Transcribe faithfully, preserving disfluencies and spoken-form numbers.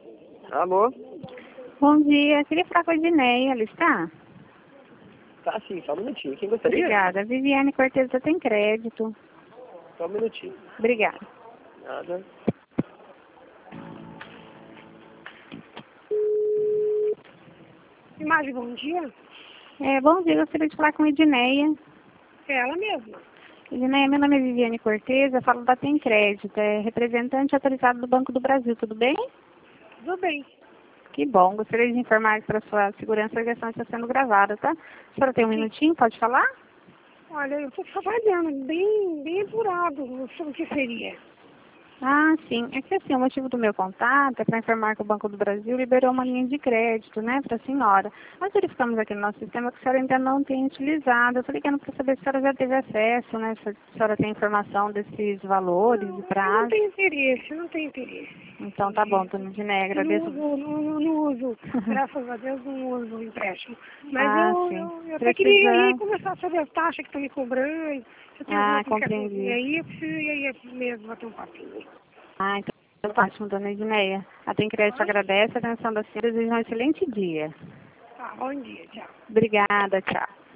Alô? Bom dia, queria falar com a Edneia, ela está? Tá sim, só um minutinho. Quem gostaria? Obrigada. Viviane Corteza tem crédito. Só um minutinho. Obrigada. Nada. Imagem, bom dia. É, bom dia, gostaria de falar com a Edneia. É ela mesma. Edneia, meu nome é Viviane Corteza, falo da Tem Crédito, é representante autorizado do Banco do Brasil, tudo bem? Tudo bem. Que bom, gostaria de informar que para sua segurança a ligação está sendo gravada, tá? A senhora tem um minutinho, pode falar? Olha, eu estou trabalhando bem, bem apurado sobre o que seria. Ah, sim. É que assim, o motivo do meu contato é para informar que o Banco do Brasil liberou uma linha de crédito, né, para a senhora. Nós verificamos aqui no nosso sistema que a senhora ainda não tem utilizado. Eu falei que era para saber se a senhora já teve acesso, né, se a senhora tem informação desses valores Não, e eu prazos. não tenho interesse, eu não tenho interesse. Então tá bom, Dona Edneia, Eu não agradeço. uso, não, não, não uso, graças a Deus não uso o empréstimo. Mas Ah, eu, sim. eu, eu até Precisa... queria ir conversar sobre as taxas que estão me cobrando. Se eu tenho Ah, alguma complicaçãozinha compreendi. aí, eu preciso ir aí mesmo bater um papinho. Ah, então tá ótimo, Dona Edneia. A Tem Crédito agradece a atenção da senhora e deseja um excelente dia. Tá, bom dia, tchau. Obrigada, tchau.